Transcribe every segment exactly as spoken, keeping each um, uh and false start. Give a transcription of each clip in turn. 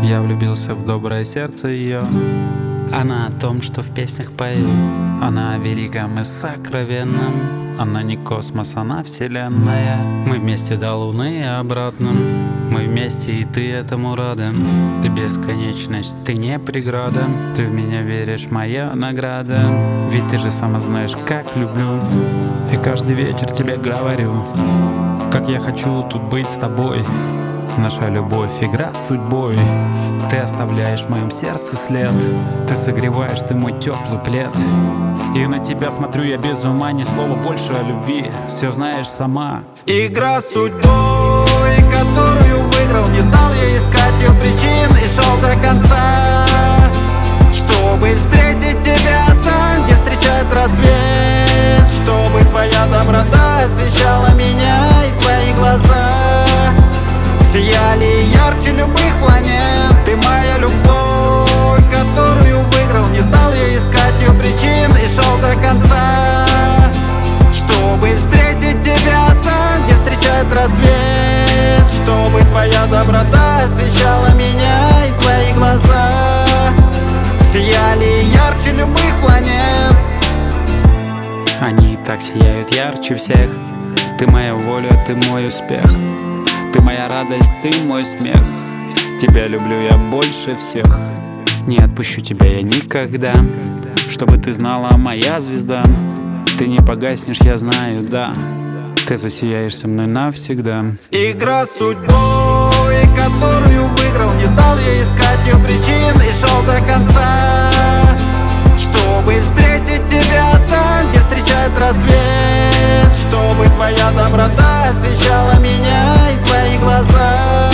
Я влюбился в доброе сердце ее. Она о том, что в песнях пою. Она о великом и сокровенном. Она не космос, она вселенная. Мы вместе до луны и обратно. Мы вместе, и ты этому рада. Ты бесконечность, ты не преграда. Ты в меня веришь, моя награда. Ведь ты же сама знаешь, как люблю. И каждый вечер тебе говорю, как я хочу тут быть с тобой. Наша любовь — игра с судьбой. Ты оставляешь в моем сердце след. Ты согреваешь, ты мой теплый плед. И на тебя смотрю я без ума. Ни слова больше о любви, все знаешь сама. Игра с судьбой, которую выиграл. Не стал я искать ее причин и шел до конца, чтобы встретить тебя там, где встречает рассвет. Чтобы твоя доброта освещала меня, и твои глаза сияли ярче любых планет. Ты моя любовь, которую выиграл. Не стал я искать ее причин и шел до конца, чтобы встретить тебя там, где встречает рассвет. Чтобы твоя доброта освещала меня, и твои глаза сияли ярче любых планет. Они и так сияют ярче всех. Ты моя воля, ты мой успех. Ты моя радость, ты мой смех. Тебя люблю я больше всех. Не отпущу тебя я никогда. Чтобы ты знала, моя звезда. Ты не погаснешь, я знаю, да. Ты засияешь со мной навсегда. Игра с судьбой, которую выиграл. Не стал я искать ее причин и шел до конца, чтобы встретить тебя там, где встречает рассвет. Чтобы твоя доброта освещала меня, и твои глаза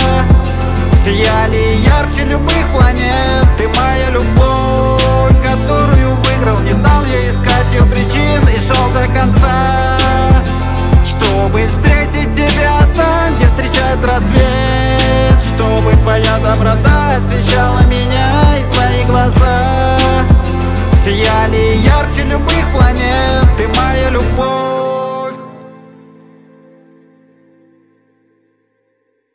сияли ярче любых планет. Ты моя любовь, которую выиграл. Не стал я искать ее причин и шел до конца, чтобы встретить тебя там, где встречает рассвет. Чтобы твоя доброта освещала меня, и твои глаза сияли ярче